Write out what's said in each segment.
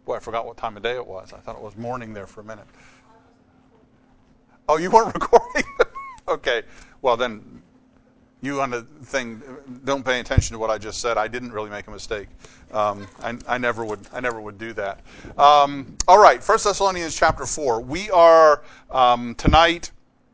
Boy, I forgot what time of day it was. I thought it was morning there for a minute. Oh, you weren't recording? Okay. Well, then you on the thing don't pay attention to what I just said. I didn't really make a mistake. I never would do that. All right, 1 Thessalonians chapter 4. We are tonight,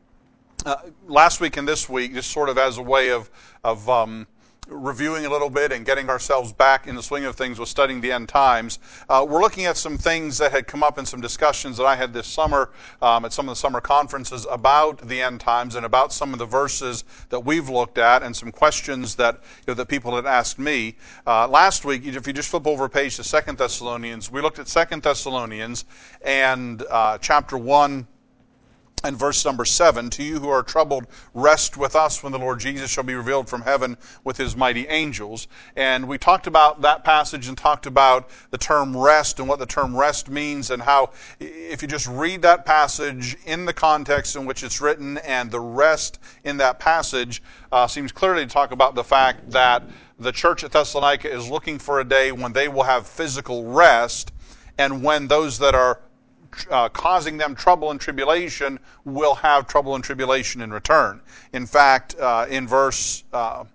last week and this week, just sort of as a way of reviewing a little bit and getting ourselves back in the swing of things with studying the end times. We're looking at some things that had come up in some discussions that I had this summer at some of the summer conferences about the end times and about some of the verses that we've looked at and some questions that that people had asked me. Last week, if you just flip over a page to 2 Thessalonians, we looked at 2 Thessalonians and chapter 1 and verse number 7, to you who are troubled, rest with us when the Lord Jesus shall be revealed from heaven with his mighty angels. And we talked about that passage and talked about the term rest and what the term rest means and how if you just read that passage in the context in which it's written and the rest in that passage seems clearly to talk about the fact that the church at Thessalonica is looking for a day when they will have physical rest and when those that are causing them trouble and tribulation will have trouble and tribulation in return. In fact, in verse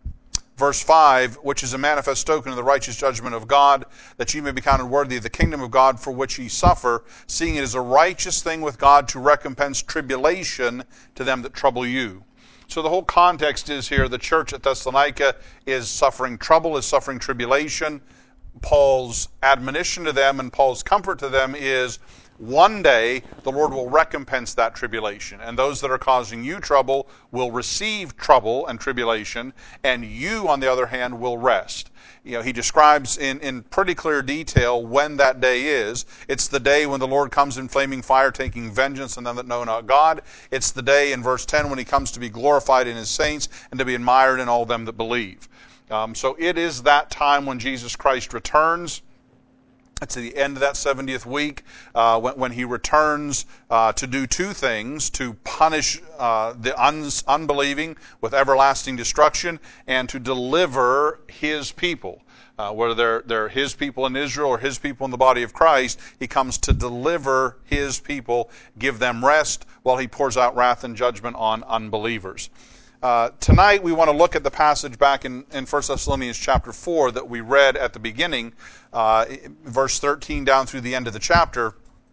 5, which is a manifest token of the righteous judgment of God, that ye may be counted worthy of the kingdom of God for which ye suffer, seeing it is a righteous thing with God to recompense tribulation to them that trouble you. So the whole context is here, the church at Thessalonica is suffering trouble, is suffering tribulation. Paul's admonition to them and Paul's comfort to them is, one day, the Lord will recompense that tribulation, and those that are causing you trouble will receive trouble and tribulation, and you, on the other hand, will rest. He describes in pretty clear detail when that day is. It's the day when the Lord comes in flaming fire, taking vengeance on them that know not God. It's the day in verse 10 when he comes to be glorified in his saints and to be admired in all them that believe. So it is that time when Jesus Christ returns. It's the end of that 70th week when he returns to do two things, to punish the unbelieving with everlasting destruction and to deliver his people. Whether they're his people in Israel or his people in the body of Christ, he comes to deliver his people, give them rest while he pours out wrath and judgment on unbelievers. Tonight we want to look at the passage back in 1 Thessalonians chapter 4 that we read at the beginning, verse 13 down through the end of the chapter.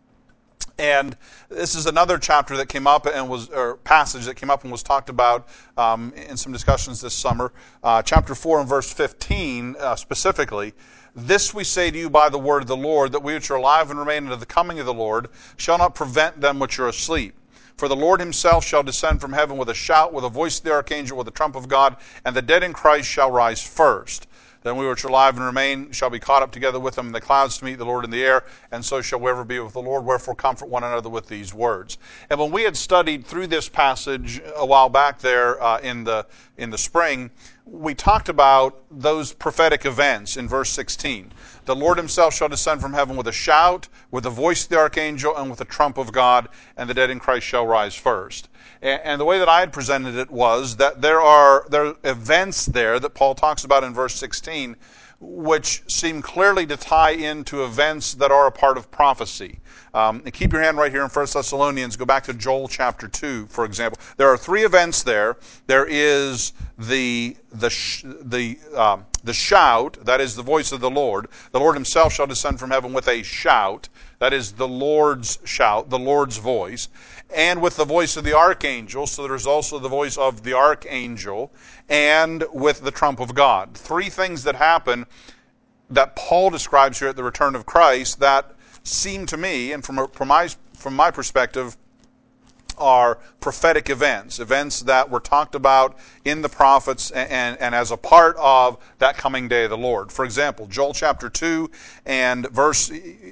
And this is another chapter that came up or passage that came up and was talked about in some discussions this summer. Chapter 4 and verse 15 specifically. This we say to you by the word of the Lord, that we which are alive and remain unto the coming of the Lord shall not prevent them which are asleep. For the Lord himself shall descend from heaven with a shout, with a voice of the archangel, with the trump of God, and the dead in Christ shall rise first. Then we which are alive and remain shall be caught up together with them in the clouds to meet the Lord in the air, and so shall we ever be with the Lord. Wherefore comfort one another with these words. And when we had studied through this passage a while back there in the spring, we talked about those prophetic events in verse 16. The Lord himself shall descend from heaven with a shout, with the voice of the archangel, and with the trump of God, and the dead in Christ shall rise first. And the way that I had presented it was that there are events there that Paul talks about in verse 16, which seem clearly to tie into events that are a part of prophecy. And keep your hand right here in 1 Thessalonians. Go back to Joel chapter 2, for example. There are three events there. There is the shout, that is the voice of the Lord. The Lord himself shall descend from heaven with a shout. That is the Lord's shout, the Lord's voice. And with the voice of the archangel, so there's also the voice of the archangel, and with the trump of God. Three things that happen that Paul describes here at the return of Christ that seem to me, and from my perspective, are prophetic events that were talked about in the prophets and as a part of that coming day of the Lord. For example, Joel chapter 2 and verse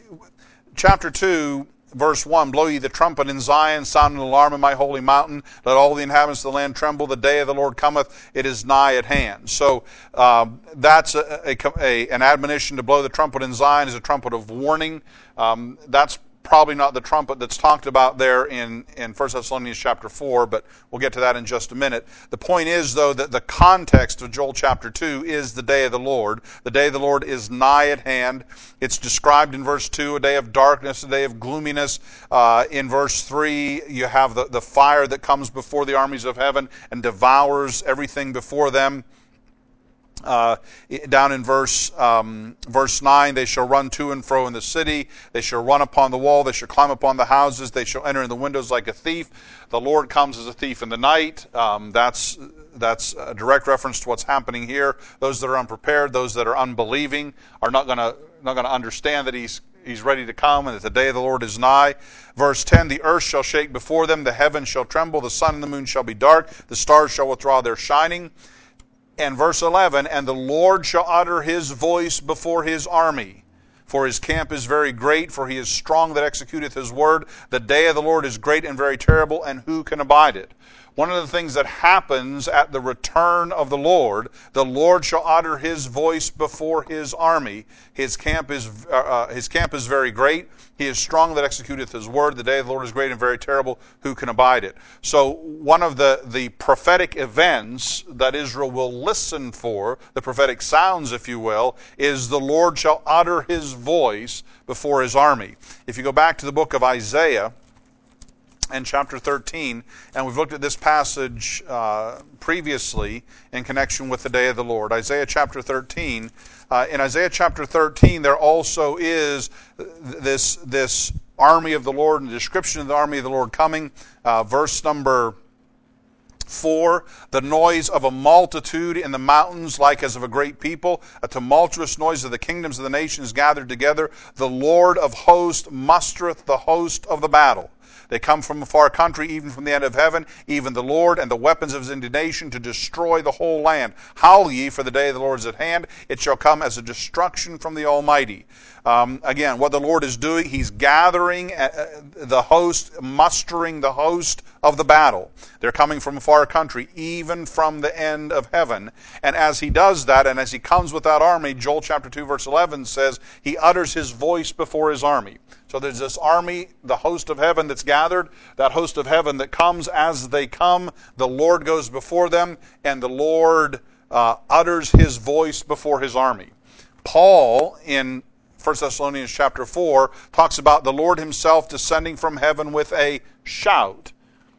1, blow ye the trumpet in Zion, sound an alarm in my holy mountain, let all the inhabitants of the land tremble, the day of the Lord cometh, it is nigh at hand. So that's an admonition to blow the trumpet in Zion, is a trumpet of warning. That's probably not the trumpet that's talked about there in 1 Thessalonians chapter 4, but we'll get to that in just a minute. The point is, though, that the context of Joel chapter 2 is the day of the Lord. The day of the Lord is nigh at hand. It's described in verse 2, a day of darkness, a day of gloominess. In verse 3, you have the fire that comes before the armies of heaven and devours everything before them. Down in verse 9, they shall run to and fro in the city. They shall run upon the wall. They shall climb upon the houses. They shall enter in the windows like a thief. The Lord comes as a thief in the night. That's a direct reference to what's happening here. Those that are unprepared, those that are unbelieving, are not going to understand that He's ready to come and that the day of the Lord is nigh. Verse 10, the earth shall shake before them. The heavens shall tremble. The sun and the moon shall be dark. The stars shall withdraw their shining. And verse 11, and the Lord shall utter His voice before His army. For His camp is very great, for He is strong that executeth His word. The day of the Lord is great and very terrible, and who can abide it? One of the things that happens at the return of the Lord shall utter His voice before His army. His camp is very great. He is strong that executeth His word. The day of the Lord is great and very terrible. Who can abide it? So one of the prophetic events that Israel will listen for, the prophetic sounds, if you will, is the Lord shall utter His voice before His army. If you go back to the book of Isaiah, and chapter 13, and we've looked at this passage previously in connection with the day of the Lord. Isaiah chapter 13. In Isaiah chapter 13, there also is this army of the Lord and the description of the army of the Lord coming. Verse number 4, the noise of a multitude in the mountains like as of a great people, a tumultuous noise of the kingdoms of the nations gathered together. The Lord of hosts mustereth the host of the battle. They come from a far country, even from the end of heaven, even the Lord, and the weapons of His indignation to destroy the whole land. Howl ye, for the day of the Lord is at hand. It shall come as a destruction from the Almighty. Again, what the Lord is doing, He's gathering the host, mustering the host of the battle. They're coming from a far country, even from the end of heaven. And as He does that, and as He comes with that army, Joel chapter 2 verse 11 says, He utters His voice before His army. So there's this army, the host of heaven that's gathered, that host of heaven that comes. As they come, the Lord goes before them, and the Lord utters His voice before His army. Paul, in 1 Thessalonians chapter 4, talks about the Lord Himself descending from heaven with a shout.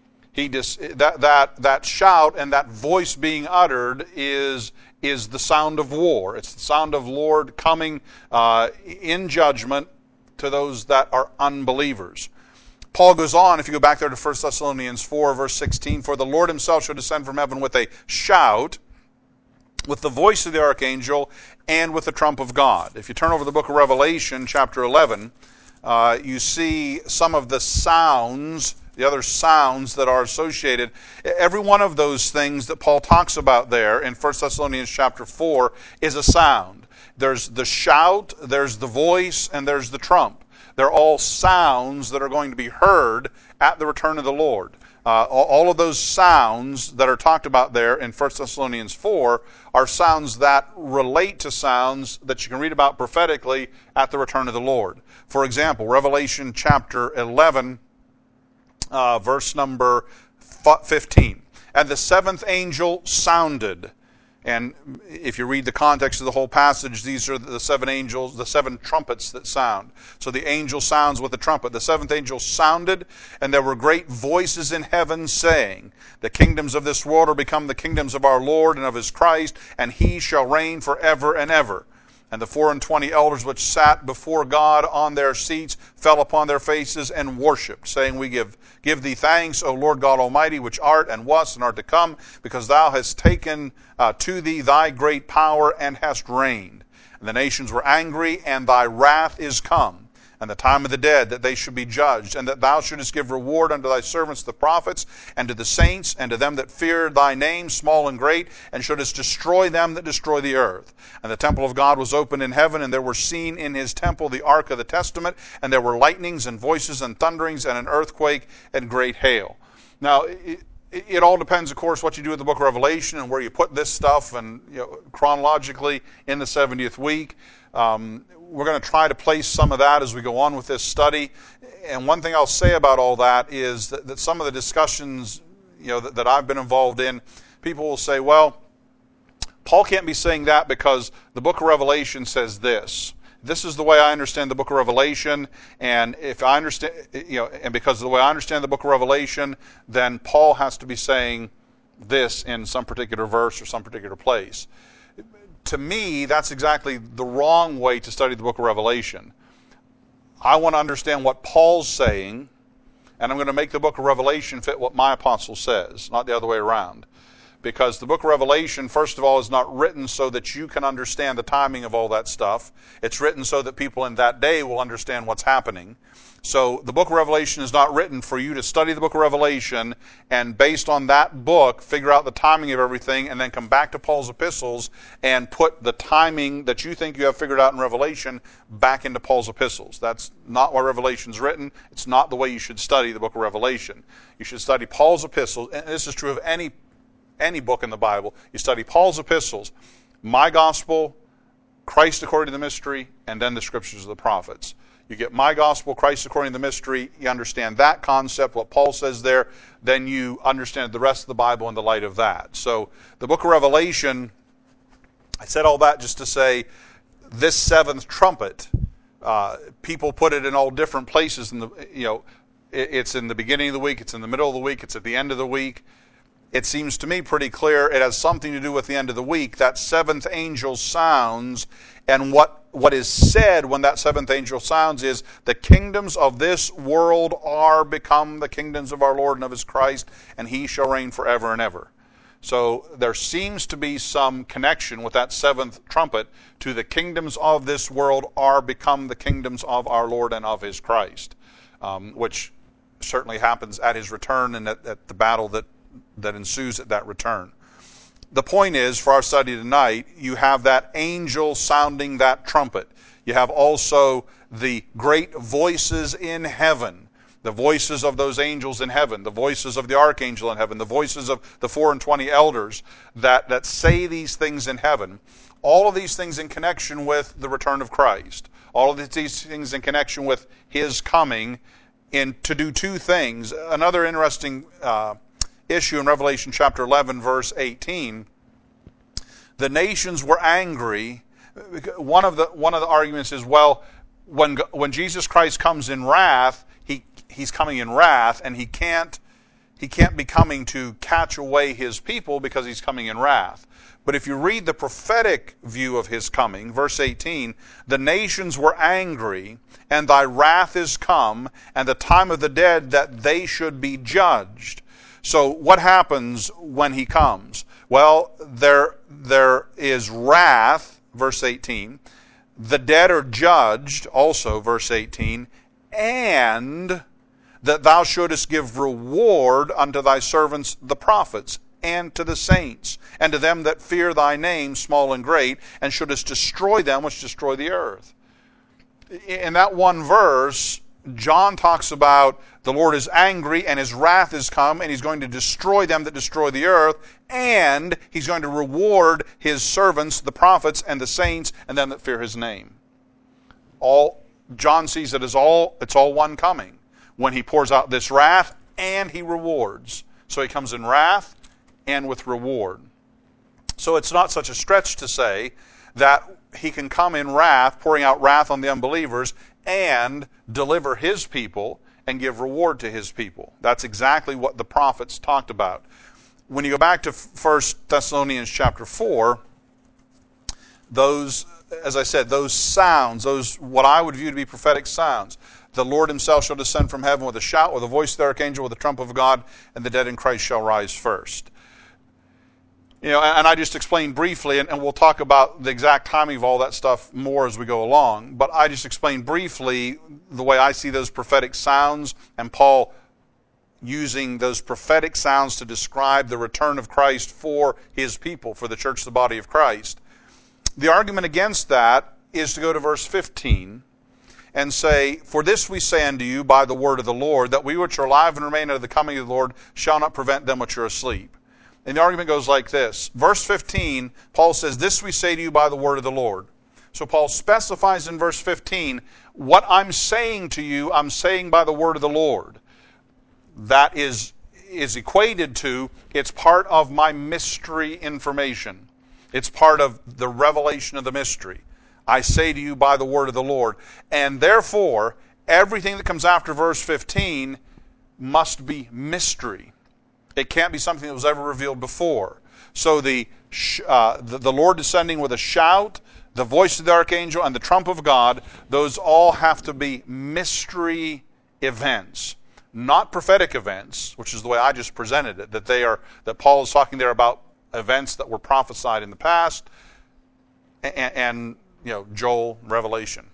That shout and that voice being uttered is the sound of war. It's the sound of Lord coming in judgment to those that are unbelievers. Paul goes on, if you go back there to 1 Thessalonians 4, verse 16, for the Lord Himself shall descend from heaven with a shout, with the voice of the archangel, and with the trump of God. If you turn over to the book of Revelation, chapter 11, you see some of the sounds, the other sounds that are associated. Every one of those things that Paul talks about there in 1 Thessalonians chapter 4 is a sound. There's the shout, there's the voice, and there's the trump. They're all sounds that are going to be heard at the return of the Lord. All of those sounds that are talked about there in 1 Thessalonians 4 are sounds that relate to sounds that you can read about prophetically at the return of the Lord. For example, Revelation chapter 11, verse number 15. And the seventh angel sounded. And if you read the context of the whole passage, these are the seven angels, the seven trumpets that sound. So the angel sounds with the trumpet. The seventh angel sounded, and there were great voices in heaven saying, the kingdoms of this world are become the kingdoms of our Lord and of His Christ, and He shall reign forever and ever. And the 24 elders which sat before God on their seats fell upon their faces and worshipped, saying, We give thee thanks, O Lord God Almighty, which art and wast and art to come, because thou hast taken to thee thy great power and hast reigned. And the nations were angry, and thy wrath is come, and the time of the dead, that they should be judged, and that thou shouldest give reward unto thy servants the prophets, and to the saints, and to them that fear thy name, small and great, and shouldest destroy them that destroy the earth. And the temple of God was opened in heaven, and there were seen in His temple the ark of the testament, and there were lightnings and voices and thunderings and an earthquake and great hail. Now, it all depends, of course, what you do with the book of Revelation and where you put this stuff, and chronologically in the 70th week. we're going to try to place some of that as we go on with this study. And one thing I'll say about all that is that some of the discussions that I've been involved in, people will say, well, Paul can't be saying that because the book of Revelation says this. This is the way I understand the book of Revelation, and if I understand, and because of the way I understand the book of Revelation, then Paul has to be saying this in some particular verse or some particular place. To me, that's exactly the wrong way to study the book of Revelation. I want to understand what Paul's saying, and I'm going to make the book of Revelation fit what my apostle says, not the other way around. Because the book of Revelation, first of all, is not written so that you can understand the timing of all that stuff. It's written so that people in that day will understand what's happening. So the book of Revelation is not written for you to study the book of Revelation and based on that book, figure out the timing of everything and then come back to Paul's epistles and put the timing that you think you have figured out in Revelation back into Paul's epistles. That's not why Revelation's written. It's not the way you should study the book of Revelation. You should study Paul's epistles, and this is true of any book in the Bible. You study Paul's epistles, my gospel, Christ according to the mystery, and then the scriptures of the prophets. You get my gospel, Christ according to the mystery, you understand that concept, what Paul says there, then you understand the rest of the Bible in the light of that. So the book of Revelation, I said all that just to say this seventh trumpet, people put it in all different places. It's in the beginning of the week, it's in the middle of the week, it's at the end of the week. It seems to me pretty clear it has something to do with the end of the week. That seventh angel sounds, and what is said when that seventh angel sounds is, the kingdoms of this world are become the kingdoms of our Lord and of his Christ, and he shall reign forever and ever. So there seems to be some connection with that seventh trumpet to the kingdoms of this world are become the kingdoms of our Lord and of his Christ, which certainly happens at his return and at the battle that ensues at that return. The point is, for our study tonight, you have that angel sounding that trumpet. You have also the great voices in heaven, the voices of those angels in heaven, the voices of the archangel in heaven, the voices of the 24 elders that say these things in heaven. All of these things in connection with the return of Christ. All of these things in connection with his coming to do two things. Another interesting issue in Revelation chapter 11, verse 18, the nations were angry. One of the arguments is, well, when Jesus Christ comes in wrath, he's coming in wrath, and he can't be coming to catch away his people because he's coming in wrath. But if you read the prophetic view of his coming, verse 18, the nations were angry, and thy wrath is come, and the time of the dead that they should be judged. So what happens when he comes? Well, there is wrath, verse 18. The dead are judged, also, verse 18. And that thou shouldest give reward unto thy servants the prophets, and to the saints, and to them that fear thy name, small and great, and shouldest destroy them which destroy the earth. In that one verse, John talks about the Lord is angry and his wrath is come and he's going to destroy them that destroy the earth, and he's going to reward his servants, the prophets and the saints, and them that fear his name. John sees it as it's all one coming when he pours out this wrath and he rewards. So he comes in wrath and with reward. So it's not such a stretch to say that he can come in wrath, pouring out wrath on the unbelievers, and deliver his people and give reward to his people. That's exactly what the prophets talked about. When you go back to 1 Thessalonians chapter 4, those, as I said, those sounds, those what I would view to be prophetic sounds, the Lord himself shall descend from heaven with a shout, with the voice of the archangel, with the trump of God, and the dead in Christ shall rise first. And I just explained briefly, and we'll talk about the exact timing of all that stuff more as we go along, but I just explained briefly the way I see those prophetic sounds, and Paul using those prophetic sounds to describe the return of Christ for his people, for the church, the body of Christ. The argument against that is to go to verse 15 and say, for this we say unto you by the word of the Lord, that we which are alive and remain unto the coming of the Lord shall not prevent them which are asleep. And the argument goes like this. Verse 15, Paul says, this we say to you by the word of the Lord. So Paul specifies in verse 15, what I'm saying to you, I'm saying by the word of the Lord. That is equated to, it's part of my mystery information. It's part of the revelation of the mystery. I say to you by the word of the Lord. And therefore, everything that comes after verse 15 must be mystery. It can't be something that was ever revealed before. So the Lord descending with a shout, the voice of the archangel, and the trump of God, those all have to be mystery events, not prophetic events, which is the way I just presented it, that Paul is talking there about events that were prophesied in the past, and Joel, Revelation.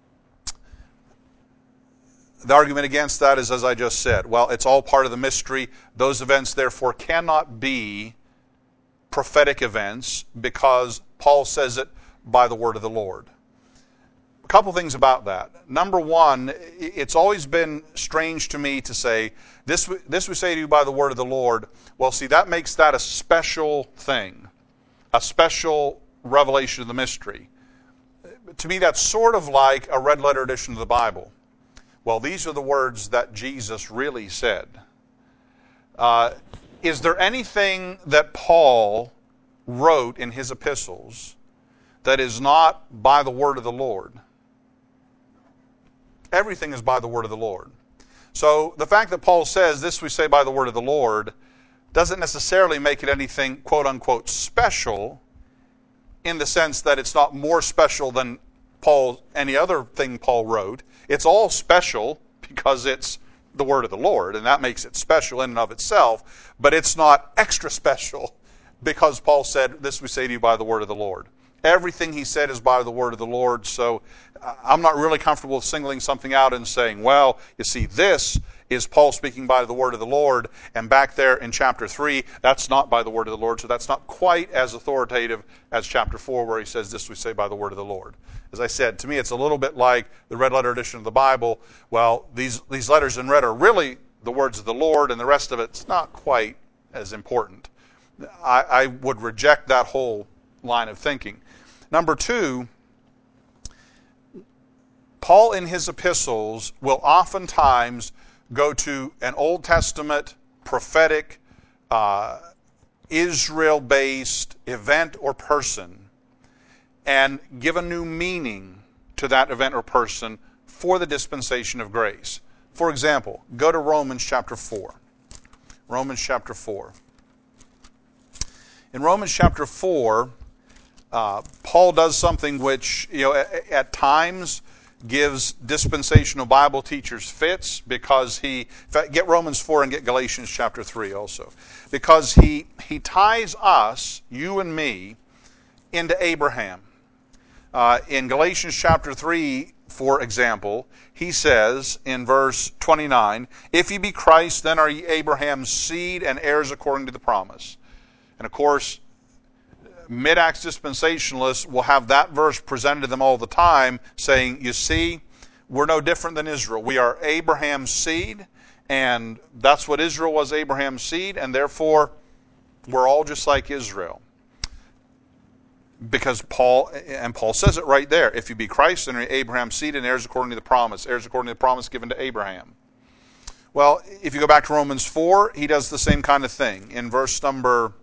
The argument against that is, as I just said, well, it's all part of the mystery. Those events, therefore, cannot be prophetic events because Paul says it by the word of the Lord. A couple things about that. Number one, it's always been strange to me to say, this we say to you by the word of the Lord. Well, see, that makes that a special thing, a special revelation of the mystery. To me, that's sort of like a red letter edition of the Bible. Well, these are the words that Jesus really said. Is there anything that Paul wrote in his epistles that is not by the word of the Lord? Everything is by the word of the Lord. So the fact that Paul says, this we say by the word of the Lord, doesn't necessarily make it anything, quote unquote, special, in the sense that it's not more special than any other thing Paul wrote. It's all special because it's the word of the Lord, and that makes it special in and of itself, but it's not extra special because Paul said, this we say to you by the word of the Lord. Everything he said is by the word of the Lord, so I'm not really comfortable with singling something out and saying, well, you see, this is Paul speaking by the word of the Lord, and back there in chapter 3, that's not by the word of the Lord, so that's not quite as authoritative as chapter 4, where he says, this we say by the word of the Lord. As I said, to me it's a little bit like the red letter edition of the Bible. Well, these letters in red are really the words of the Lord, and the rest of it's not quite as important. I would reject that whole line of thinking. Number two, Paul in his epistles will oftentimes go to an Old Testament prophetic, Israel-based event or person and give a new meaning to that event or person for the dispensation of grace. For example, go to Romans chapter 4. Romans chapter 4. In Romans chapter 4, Paul does something which, at times gives dispensational Bible teachers fits because in fact, get Romans 4 and get Galatians chapter 3 also. Because he ties us, you and me, into Abraham. In Galatians chapter 3, for example, he says in verse 29, if ye be Christ, then are ye Abraham's seed and heirs according to the promise. And of course, mid-Acts dispensationalists will have that verse presented to them all the time, saying, you see, we're no different than Israel. We are Abraham's seed, and that's what Israel was, Abraham's seed, and therefore we're all just like Israel. Because Paul says it right there, if you be Christ, then are Abraham's seed and heirs according to the promise given to Abraham. Well, if you go back to Romans 4, he does the same kind of thing. In verse number,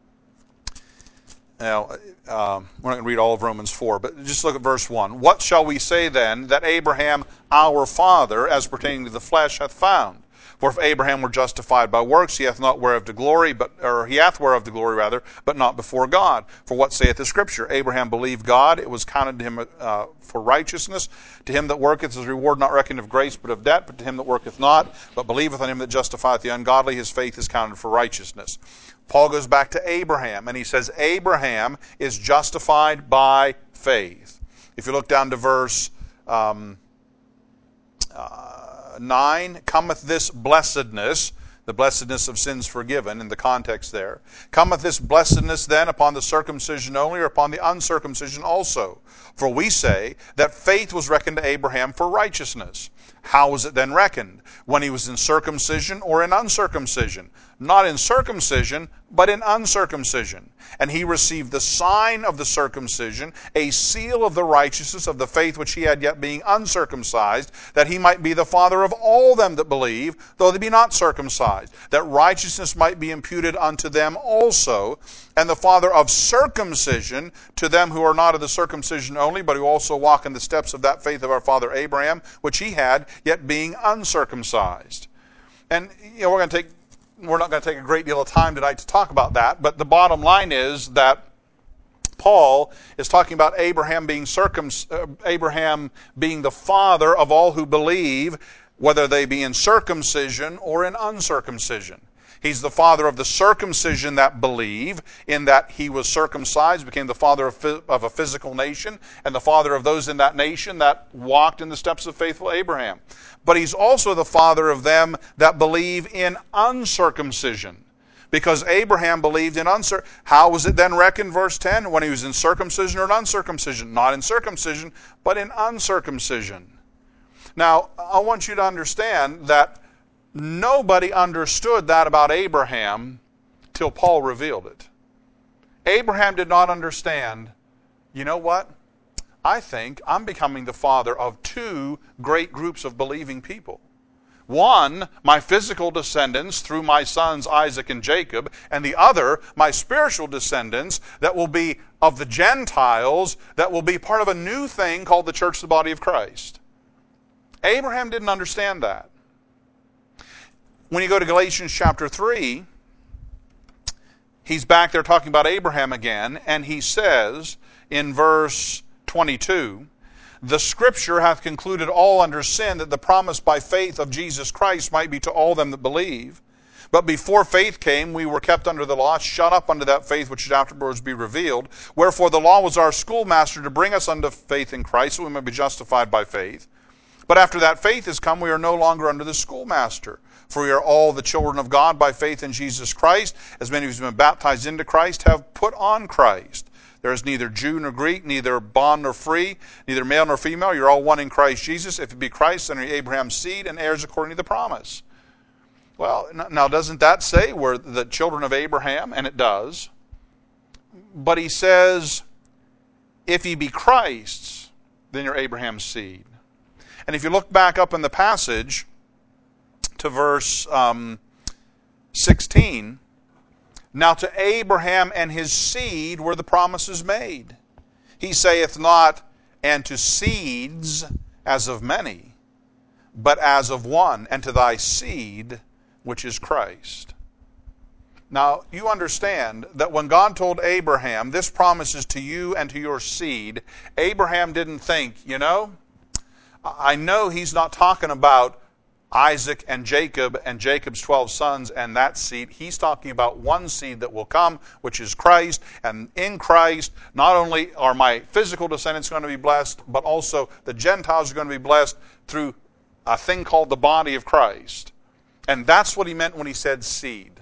we're not going to read all of Romans 4, but just look at verse 1. What shall we say then that Abraham, our father, as pertaining to the flesh, hath found? For if Abraham were justified by works, he hath whereof to glory, but not before God. For what saith the Scripture? Abraham believed God, it was counted to him for righteousness. To him that worketh is reward not reckoned of grace, but of debt. But to him that worketh not, but believeth on him that justifieth the ungodly, his faith is counted for righteousness. Paul goes back to Abraham, and he says Abraham is justified by faith. If you look down to verse 9, cometh this blessedness, The blessedness of sins forgiven in the context there. Cometh this blessedness then upon the circumcision only, or upon the uncircumcision also? For we say that faith was reckoned to Abraham for righteousness. How was it then reckoned? When he was in circumcision or in uncircumcision? Not in circumcision, but in uncircumcision. And he received the sign of the circumcision, a seal of the righteousness of the faith which he had yet being uncircumcised, that he might be the father of all them that believe, though they be not circumcised, that righteousness might be imputed unto them also, and the father of circumcision to them who are not of the circumcision only, but who also walk in the steps of that faith of our father Abraham, which he had, yet being uncircumcised. And we're not going to take a great deal of time tonight to talk about that, but the bottom line is that Paul is talking about Abraham being the father of all who believe, whether they be in circumcision or in uncircumcision. He's the father of the circumcision that believe, in that he was circumcised, became the father of a physical nation, and the father of those in that nation that walked in the steps of faithful Abraham. But he's also the father of them that believe in uncircumcision, because Abraham believed in uncircumcision. How was it then reckoned, verse 10, when he was in circumcision or in uncircumcision? Not in circumcision, but in uncircumcision. Now, I want you to understand that nobody understood that about Abraham till Paul revealed it. Abraham did not understand, you know what? I think I'm becoming the father of two great groups of believing people. One, my physical descendants through my sons Isaac and Jacob, and the other, my spiritual descendants that will be of the Gentiles, that will be part of a new thing called the church, the body of Christ. Abraham didn't understand that. When you go to Galatians chapter 3, he's back there talking about Abraham again, and he says in verse 22, the Scripture hath concluded all under sin, that the promise by faith of Jesus Christ might be to all them that believe. But before faith came, we were kept under the law, shut up unto that faith which should afterwards be revealed. Wherefore the law was our schoolmaster to bring us unto faith in Christ, so we may be justified by faith. But after that faith is come, we are no longer under the schoolmaster. For we are all the children of God by faith in Jesus Christ. As many as have been baptized into Christ have put on Christ. There is neither Jew nor Greek, neither bond nor free, neither male nor female. You're all one in Christ Jesus. If it be Christ, then are you Abraham's seed and heirs according to the promise. Well, now doesn't that say we're the children of Abraham? And it does. But he says, if ye be Christ's, then you're Abraham's seed. And if you look back up in the passage to verse 16, now to Abraham and his seed were the promises made. He saith not, and to seeds as of many, but as of one, and to thy seed, which is Christ. Now, you understand that when God told Abraham, this promise is to you and to your seed, Abraham didn't think, I know he's not talking about Isaac and Jacob's 12 sons and that seed. He's talking about one seed that will come, which is Christ. And in Christ, not only are my physical descendants going to be blessed, but also the Gentiles are going to be blessed through a thing called the body of Christ. And that's what he meant when he said seed.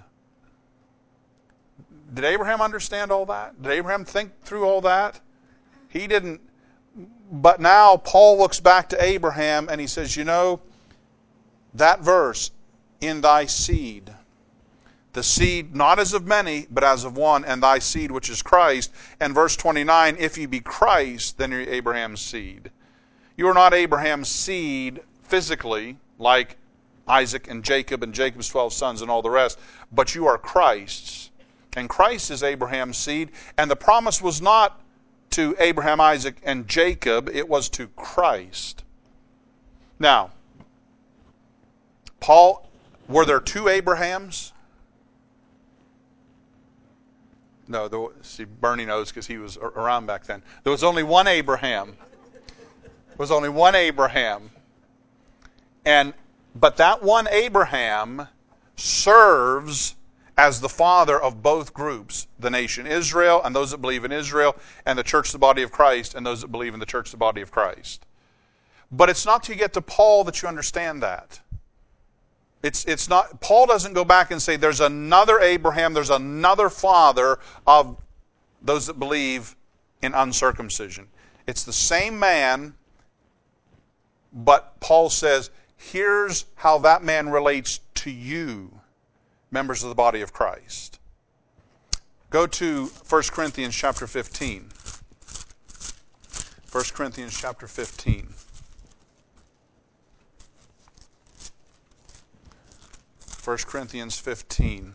Did Abraham understand all that? Did Abraham think through all that? He didn't. But now Paul looks back to Abraham and he says, that verse, in thy seed, the seed not as of many, but as of one, and thy seed which is Christ. And verse 29, if ye be Christ, then you're Abraham's seed. You are not Abraham's seed physically, like Isaac and Jacob's 12 sons and all the rest, but you are Christ's. And Christ is Abraham's seed, and the promise was not to Abraham, Isaac, and Jacob, it was to Christ. Now, Paul, were there two Abrahams? No, see, Bernie knows because he was around back then. There was only one Abraham. There was only one Abraham. But that one Abraham serves as the father of both groups, the nation Israel and those that believe in Israel, and the church, the body of Christ, and those that believe in the church, the body of Christ. But it's not till you get to Paul that you understand that. It's not, Paul doesn't go back and say there's another Abraham, there's another father of those that believe in uncircumcision. It's the same man, but Paul says, here's how that man relates to you, members of the body of Christ. Go to 1 Corinthians chapter 15. 1 Corinthians chapter 15. 1 Corinthians 15.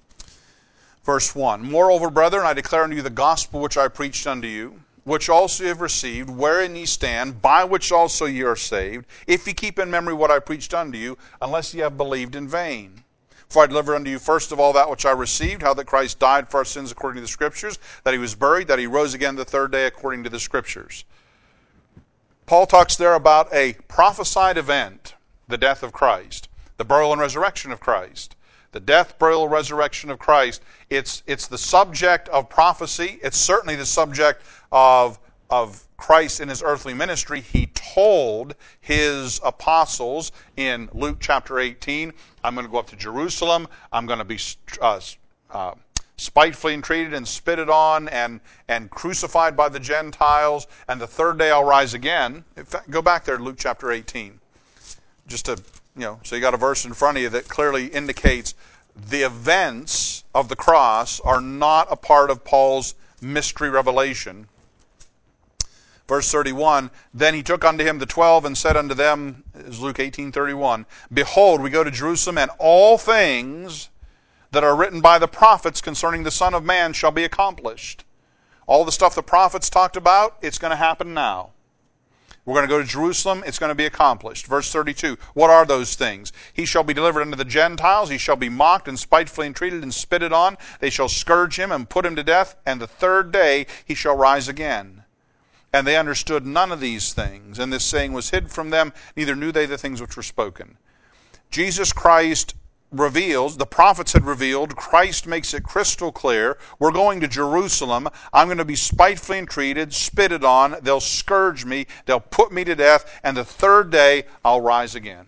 Verse 1. Moreover, brethren, I declare unto you the gospel which I preached unto you, which also ye have received, wherein ye stand, by which also ye are saved, if ye keep in memory what I preached unto you, unless ye have believed in vain. For I delivered unto you first of all that which I received, how that Christ died for our sins according to the Scriptures, that he was buried, that he rose again the third day according to the Scriptures. Paul talks there about a prophesied event, the death of Christ, the burial and resurrection of Christ. The death, burial, resurrection of Christ, it's the subject of prophecy. It's certainly the subject of Christ in his earthly ministry. He told his apostles in Luke chapter 18, I'm going to go up to Jerusalem. I'm going to be spitefully entreated and spitted on and crucified by the Gentiles, and the third day I'll rise again. In fact, go back there to Luke chapter 18. Just to, so you got a verse in front of you that clearly indicates the events of the cross are not a part of Paul's mystery revelation. Verse 31, then he took unto him the 12 and said unto them, is Luke 18:31, behold, we go to Jerusalem, and all things that are written by the prophets concerning the Son of Man shall be accomplished. All the stuff the prophets talked about, it's going to happen now. We're going to go to Jerusalem, it's going to be accomplished. Verse 32, what are those things? He shall be delivered unto the Gentiles, he shall be mocked and spitefully entreated and spitted on. They shall scourge him and put him to death, and the third day he shall rise again. And they understood none of these things, and this saying was hid from them, neither knew they the things which were spoken. Jesus Christ reveals, the prophets had revealed, Christ makes it crystal clear, we're going to Jerusalem, I'm going to be spitefully entreated, spitted on, they'll scourge me, they'll put me to death, and the third day I'll rise again.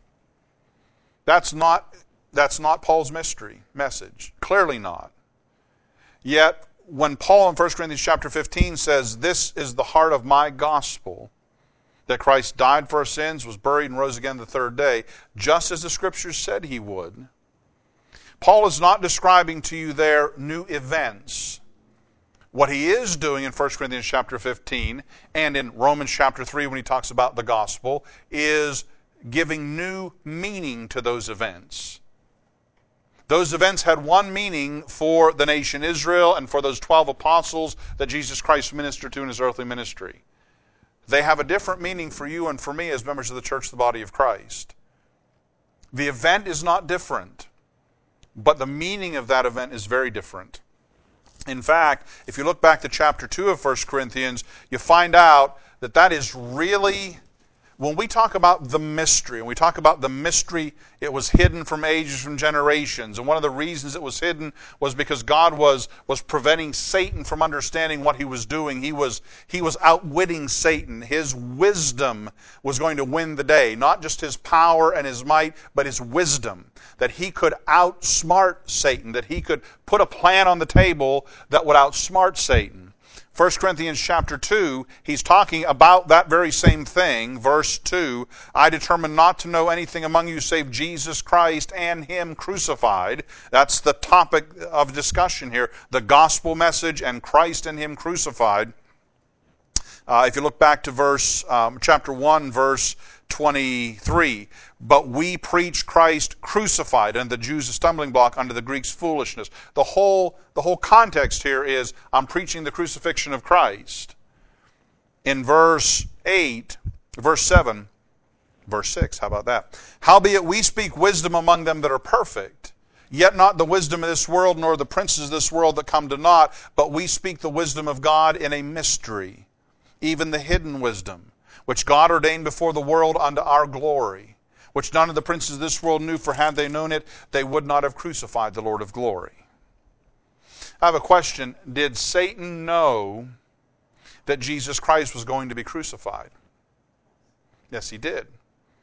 That's not Paul's mystery message. Clearly not. Yet, when Paul in 1 Corinthians chapter 15 says, this is the heart of my gospel, that Christ died for our sins, was buried, and rose again the third day, just as the Scriptures said he would, Paul is not describing to you there new events. What he is doing in 1 Corinthians chapter 15 and in Romans chapter 3 when he talks about the gospel is giving new meaning to those events. Those events had one meaning for the nation Israel and for those 12 apostles that Jesus Christ ministered to in his earthly ministry. They have a different meaning for you and for me as members of the church, the body of Christ. The event is not different, but the meaning of that event is very different. In fact, if you look back to chapter 2 of 1 Corinthians, you find out that that is really, when we talk about the mystery, and we talk about the mystery, it was hidden from ages, from generations. And one of the reasons it was hidden was because God was preventing Satan from understanding what he was doing. He was outwitting Satan. His wisdom was going to win the day. Not just his power and his might, but his wisdom. That he could outsmart Satan. That he could put a plan on the table that would outsmart Satan. 1 Corinthians chapter 2, he's talking about that very same thing. Verse 2, I determined not to know anything among you save Jesus Christ and him crucified. That's the topic of discussion here. The gospel message and Christ and him crucified. If you look back to chapter 1, verse 23, but we preach Christ crucified, and the Jews a stumbling block, unto the Greeks foolishness. The whole context here is I'm preaching the crucifixion of Christ. In verse 8, verse 7, verse 6, how about that? Howbeit we speak wisdom among them that are perfect, yet not the wisdom of this world, nor the princes of this world that come to naught, but we speak the wisdom of God in a mystery, even the hidden wisdom, which God ordained before the world unto our glory, which none of the princes of this world knew, for had they known it, they would not have crucified the Lord of glory. I have a question. Did Satan know that Jesus Christ was going to be crucified? Yes, he did.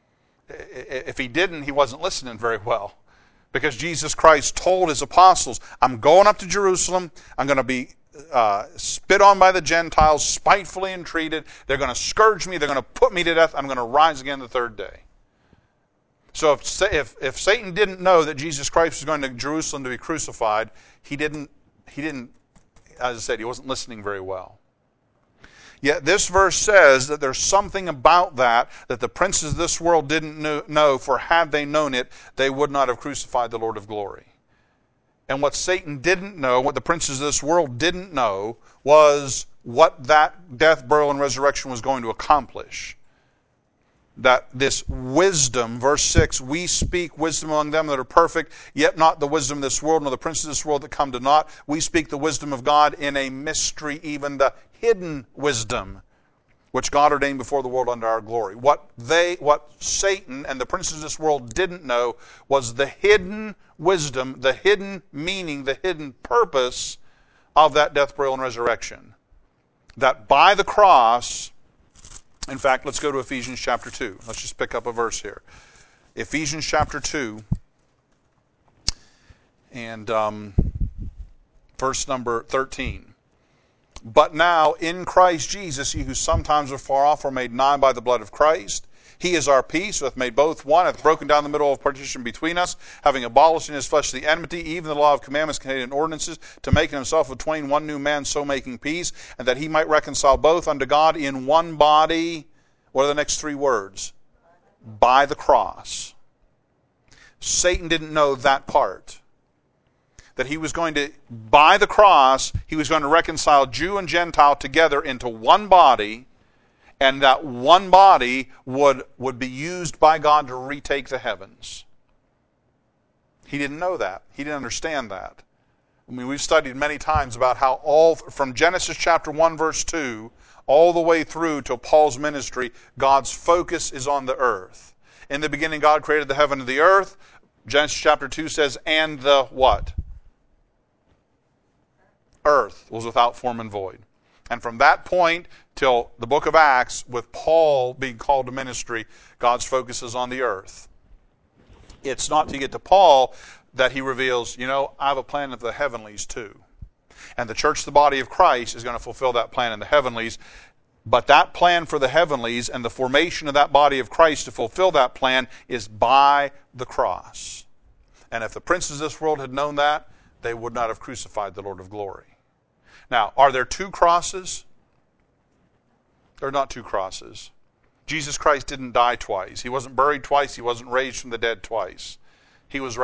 If he didn't, he wasn't listening very well. Because Jesus Christ told his apostles, I'm going up to Jerusalem. I'm going to be spit on by the Gentiles, spitefully entreated. They're going to scourge me. They're going to put me to death. I'm going to rise again the third day. So if Satan didn't know that Jesus Christ was going to Jerusalem to be crucified, he didn't, as I said, he wasn't listening very well. Yet this verse says that there's something about that the princes of this world didn't know, for had they known it, they would not have crucified the Lord of glory. And what Satan didn't know, what the princes of this world didn't know, was what that death, burial, and resurrection was going to accomplish. That this wisdom, verse 6, we speak wisdom among them that are perfect, yet not the wisdom of this world, nor the princes of this world that come to naught. We speak the wisdom of God in a mystery, even the hidden wisdom, which God ordained before the world unto our glory. What Satan and the princes of this world didn't know was the hidden wisdom, the hidden meaning, the hidden purpose of that death, burial, and resurrection. That by the cross, in fact, let's go to Ephesians chapter 2. Let's just pick up a verse here. Ephesians chapter 2 and verse number 13. But now in Christ Jesus, ye who sometimes were far off are made nigh by the blood of Christ. He is our peace, who hath made both one, hath broken down the middle of partition between us, having abolished in his flesh the enmity, even the law of commandments contained in ordinances, to make in himself of twain one new man, so making peace, and that he might reconcile both unto God in one body. What are the next three words? By the cross. Satan didn't know that part. That he was going to, by the cross, he was going to reconcile Jew and Gentile together into one body, and that one body would be used by God to retake the heavens. He didn't know that. He didn't understand that. I mean, we've studied many times about how all, from Genesis chapter 1, verse 2, all the way through to Paul's ministry, God's focus is on the earth. In the beginning, God created the heaven and the earth. Genesis chapter 2 says, and the what? Earth was without form and void. And from that point till the book of Acts, with Paul being called to ministry, God's focus is on the earth. It's not to get to Paul that he reveals, I have a plan of the heavenlies too. And the church, the body of Christ, is going to fulfill that plan in the heavenlies. But that plan for the heavenlies and the formation of that body of Christ to fulfill that plan is by the cross. And if the princes of this world had known that, they would not have crucified the Lord of glory. Now, are there two crosses? There are not two crosses. Jesus Christ didn't die twice. He wasn't buried twice. He wasn't raised from the dead twice. He was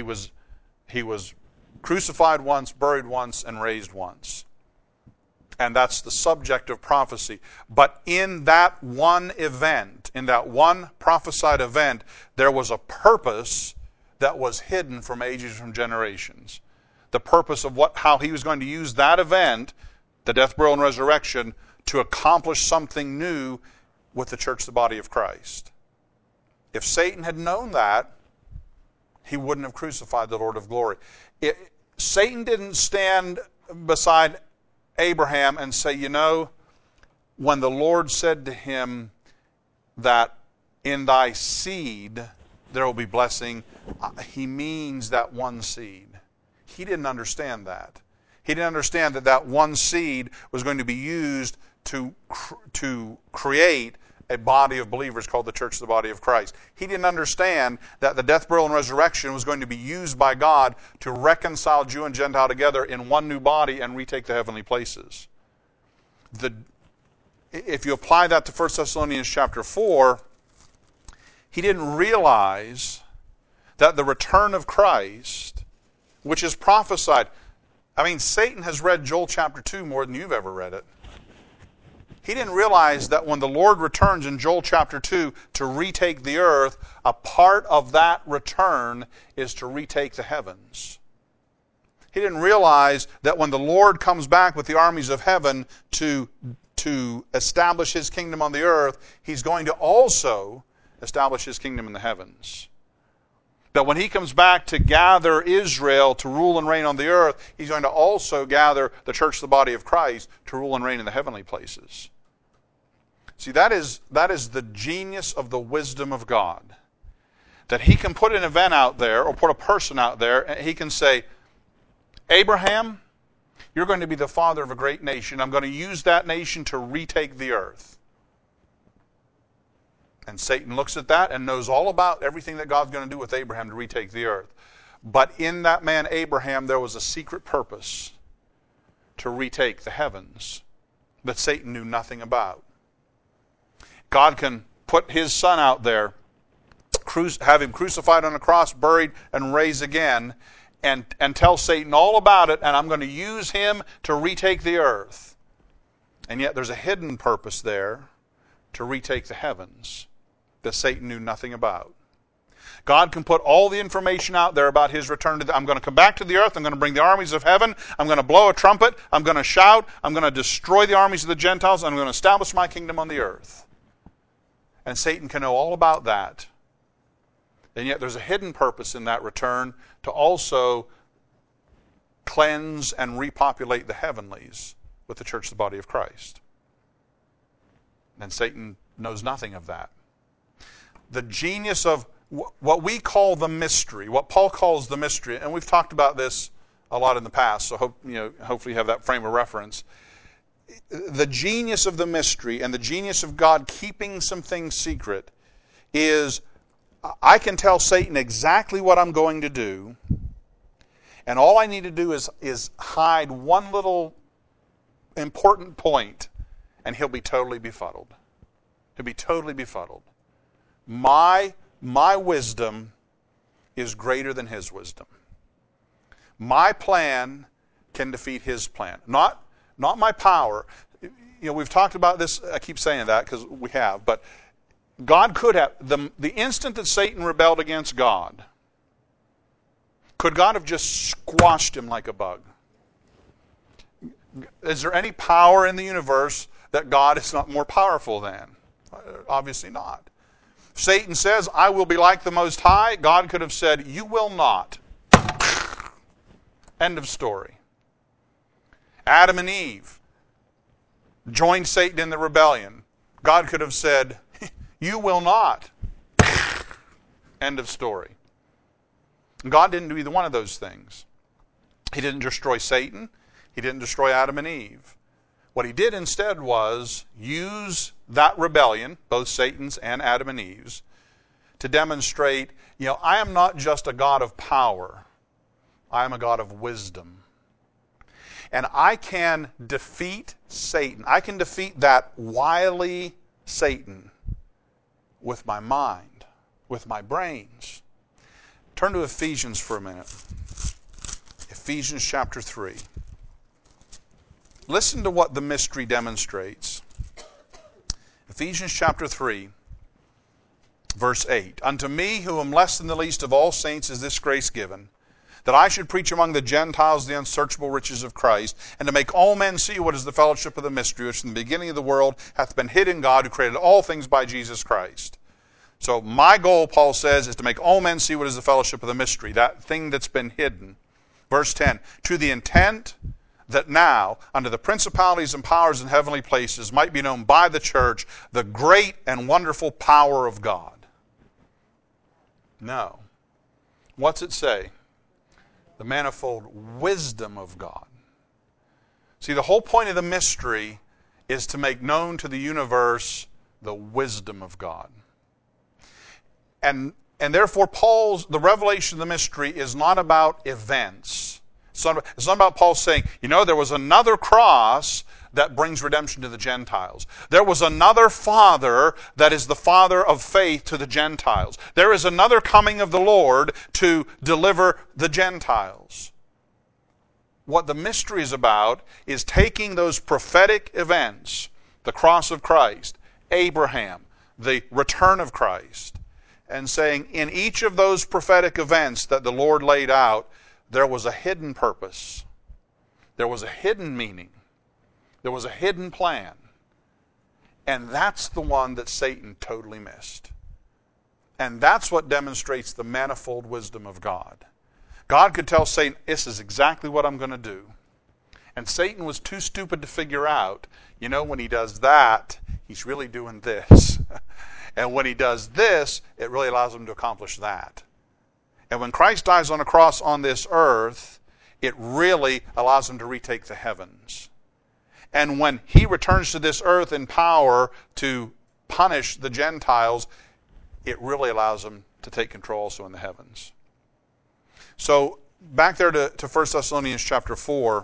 crucified once, buried once, and raised once. And that's the subject of prophecy. But in that one event, in that one prophesied event, there was a purpose that was hidden from ages, from generations. The purpose of how he was going to use that event, the death, burial, and resurrection, to accomplish something new with the church, the body of Christ. If Satan had known that, he wouldn't have crucified the Lord of glory. Satan didn't stand beside Abraham and say, when the Lord said to him that in thy seed there will be blessing, he means that one seed. He didn't understand that. He didn't understand that one seed was going to be used to create a body of believers called the church, the body of Christ. He didn't understand that the death, burial, and resurrection was going to be used by God to reconcile Jew and Gentile together in one new body and retake the heavenly places. If you apply that to 1 Thessalonians chapter 4, he didn't realize that the return of Christ, which is prophesied. I mean, Satan has read Joel chapter 2 more than you've ever read it. He didn't realize that when the Lord returns in Joel chapter 2 to retake the earth, a part of that return is to retake the heavens. He didn't realize that when the Lord comes back with the armies of heaven to establish his kingdom on the earth, he's going to also establish his kingdom in the heavens. That when he comes back to gather Israel to rule and reign on the earth, he's going to also gather the church, the body of Christ, to rule and reign in the heavenly places. See, that is the genius of the wisdom of God. that he can put an event out there or put a person out there, and he can say, Abraham, you're going to be the father of a great nation. I'm going to use that nation to retake the earth. And Satan looks at that and knows all about everything that God's going to do with Abraham to retake the earth. But in that man Abraham, there was a secret purpose to retake the heavens that Satan knew nothing about. God can put his son out there, have him crucified on a cross, buried, and raised again, and tell Satan all about it, and I'm going to use him to retake the earth. And yet there's a hidden purpose there to retake the heavens that Satan knew nothing about. God can put all the information out there about his return to I'm going to come back to the earth, I'm going to bring the armies of heaven, I'm going to blow a trumpet, I'm going to shout, I'm going to destroy the armies of the Gentiles, I'm going to establish my kingdom on the earth. And Satan can know all about that. And yet there's a hidden purpose in that return to also cleanse and repopulate the heavenlies with the church, the body of Christ. And Satan knows nothing of that. The genius of what we call the mystery, what Paul calls the mystery, and we've talked about this a lot in the past, so hopefully you have that frame of reference. The genius of the mystery and the genius of God keeping some things secret is I can tell Satan exactly what I'm going to do, and all I need to do is hide one little important point, and he'll be totally befuddled. He'll be totally befuddled. My wisdom is greater than his wisdom. My plan can defeat his plan. Not my power. We've talked about this. I keep saying that because we have. But God could have, the instant that Satan rebelled against God, could God have just squashed him like a bug? Is there any power in the universe that God is not more powerful than? Obviously not. Satan says, I will be like the Most High. God could have said, you will not. End of story. Adam and Eve joined Satan in the rebellion. God could have said, you will not. End of story. God didn't do either one of those things. He didn't destroy Satan. He didn't destroy Adam and Eve. What he did instead was use that rebellion, both Satan's and Adam and Eve's, to demonstrate, I am not just a God of power. I am a God of wisdom. And I can defeat Satan. I can defeat that wily Satan with my mind, with my brains. Turn to Ephesians for a minute. Ephesians chapter 3. Listen to what the mystery demonstrates. Ephesians chapter 3, verse 8. Unto me, who am less than the least of all saints, is this grace given, that I should preach among the Gentiles the unsearchable riches of Christ, and to make all men see what is the fellowship of the mystery, which from the beginning of the world hath been hid in God, who created all things by Jesus Christ. So my goal, Paul says, is to make all men see what is the fellowship of the mystery, that thing that's been hidden. Verse 10, to the intent that now, under the principalities and powers in heavenly places, might be known by the church the great and wonderful power of God. No. What's it say? The manifold wisdom of God. See, the whole point of the mystery is to make known to the universe the wisdom of God. And therefore, the revelation of the mystery is not about events. It's not about Paul saying, there was another cross that brings redemption to the Gentiles. There was another Father that is the Father of faith to the Gentiles. There is another coming of the Lord to deliver the Gentiles. What the mystery is about is taking those prophetic events, the cross of Christ, Abraham, the return of Christ, and saying in each of those prophetic events that the Lord laid out, there was a hidden purpose. There was a hidden meaning. There was a hidden plan. And that's the one that Satan totally missed. And that's what demonstrates the manifold wisdom of God. God could tell Satan, this is exactly what I'm going to do. And Satan was too stupid to figure out, when he does that, he's really doing this. And when he does this, it really allows him to accomplish that. And when Christ dies on a cross on this earth, it really allows him to retake the heavens. And when he returns to this earth in power to punish the Gentiles, it really allows him to take control also in the heavens. So back there to 1 Thessalonians chapter 4,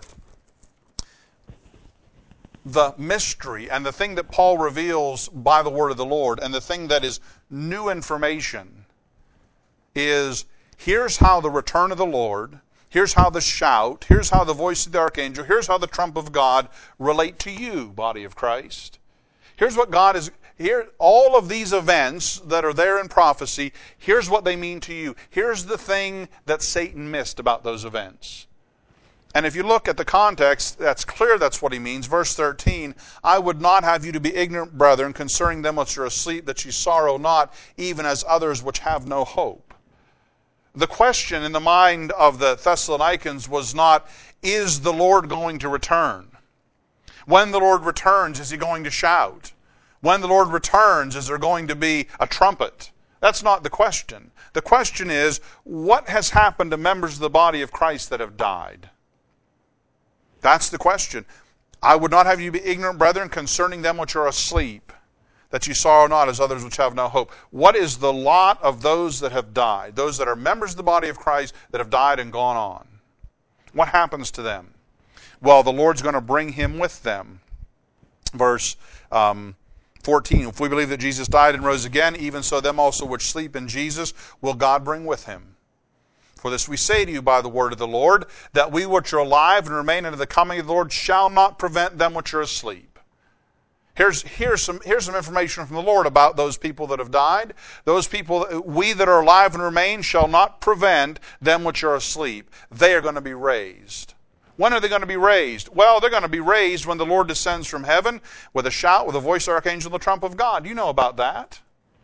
the mystery and the thing that Paul reveals by the word of the Lord and the thing that is new information is, here's how the return of the Lord, here's how the shout, here's how the voice of the archangel, here's how the trump of God relate to you, body of Christ. Here's what God is, here, all of these events that are there in prophecy, here's what they mean to you. Here's the thing that Satan missed about those events. And if you look at the context, that's clear that's what he means. Verse 13, I would not have you to be ignorant, brethren, concerning them which are asleep, that ye sorrow not, even as others which have no hope. The question in the mind of the Thessalonians was not, is the Lord going to return? When the Lord returns, is he going to shout? When the Lord returns, is there going to be a trumpet? That's not the question. The question is, what has happened to members of the body of Christ that have died? That's the question. I would not have you be ignorant, brethren, concerning them which are asleep, that ye sorrow not as others which have no hope. What is the lot of those that have died? Those that are members of the body of Christ that have died and gone on. What happens to them? Well, the Lord's going to bring him with them. Verse 14, if we believe that Jesus died and rose again, even so them also which sleep in Jesus will God bring with him. For this we say to you by the word of the Lord, that we which are alive and remain unto the coming of the Lord shall not prevent them which are asleep. Here's some information from the Lord about those people that have died. Those people, we that are alive and remain, shall not prevent them which are asleep. They are going to be raised. When are they going to be raised? Well, they're going to be raised when the Lord descends from heaven with a shout, with the voice of the archangel, and the trump of God. You know about that.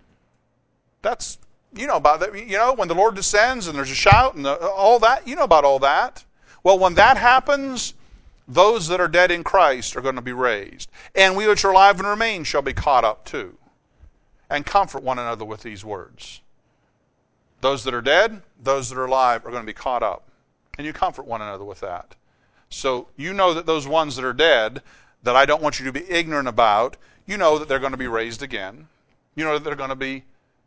You know about that. You know, when the Lord descends and there's a shout and all that. You know about all that. Well, when that happens, those that are dead in Christ are going to be raised. And we which are alive and remain shall be caught up too. And comfort one another with these words. Those that are dead, those that are alive are going to be caught up. And you comfort one another with that. So you know that those ones that are dead, that I don't want you to be ignorant about, you know that they're going to be raised again. You know that they're going to be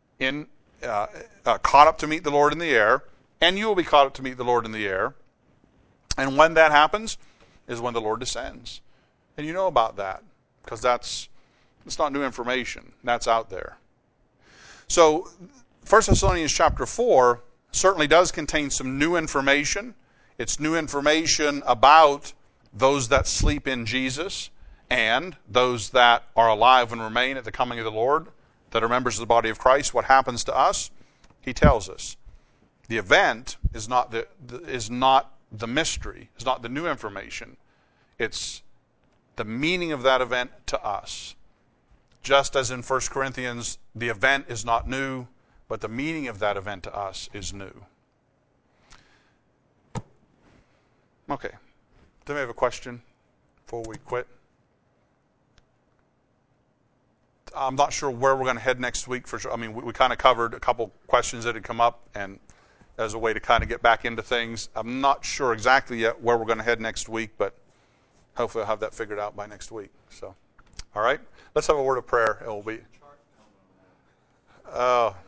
caught up to meet the Lord in the air, and you will be caught up to meet the Lord in the air. And when that happens is when the Lord descends. And you know about that, because it's not new information. That's out there. So 1 Thessalonians chapter 4 certainly does contain some new information. It's new information about those that sleep in Jesus and those that are alive and remain at the coming of the Lord, that are members of the body of Christ. What happens to us? He tells us. The event is not the mystery. It's not the new information. It's the meaning of that event to us. Just as in 1 Corinthians, the event is not new, but the meaning of that event to us is new. Okay. Do we have a question before we quit? I'm not sure where we're going to head next week for sure. I mean, we kind of covered a couple questions that had come up, and as a way to kind of get back into things. I'm not sure exactly yet where we're going to head next week, but hopefully I'll have that figured out by next week. So, all right, let's have a word of prayer. It will be.